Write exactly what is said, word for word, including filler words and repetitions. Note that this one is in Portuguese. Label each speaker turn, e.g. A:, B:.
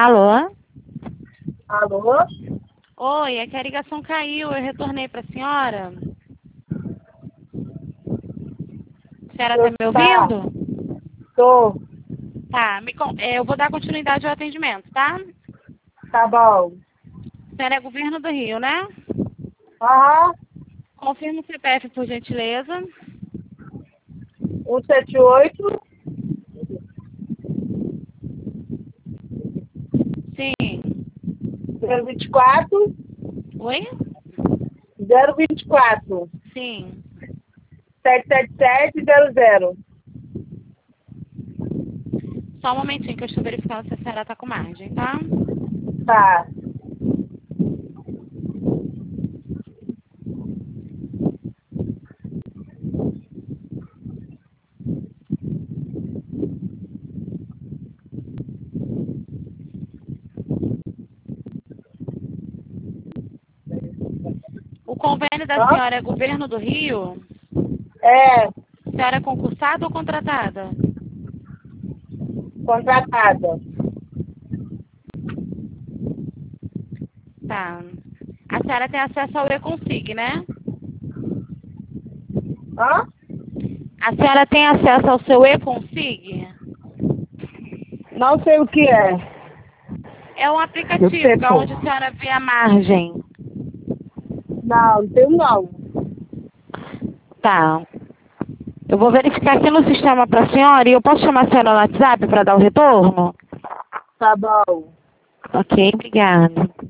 A: Alô?
B: Alô?
A: Oi, é que a ligação caiu, eu retornei para a senhora. A senhora está me
B: Tá,
A: ouvindo?
B: tô.
A: Tá, me con- é, eu vou dar continuidade ao atendimento, tá?
B: Tá bom.
A: A senhora é governo do Rio, né?
B: Aham.
A: Confirma o C P F, por gentileza.
B: um sete oito,
A: Sim.
B: zero vinte e quatro,
A: Oi?
B: zero vinte e quatro,
A: Sim.
B: sete sete sete, zero zero.
A: Só um momentinho que eu estou verificando se a senhora está com margem, tá?
B: Tá.
A: O convênio da
B: Hã?
A: senhora é governo do Rio?
B: É,
A: A senhora é concursada ou contratada?
B: contratada.
A: Tá. A senhora tem acesso ao E-Consig, né?
B: Hã?
A: A senhora tem acesso ao seu E-Consig?
B: Não sei o que é.
A: É um
B: Eu
A: aplicativo
B: sei,
A: que é
B: pô.
A: onde a senhora vê a margem.
B: Não, não tenho não.
A: Tá. Eu vou verificar aqui no sistema para a senhora e eu posso chamar a senhora no WhatsApp para dar o retorno?
B: Tá bom.
A: Ok, obrigada.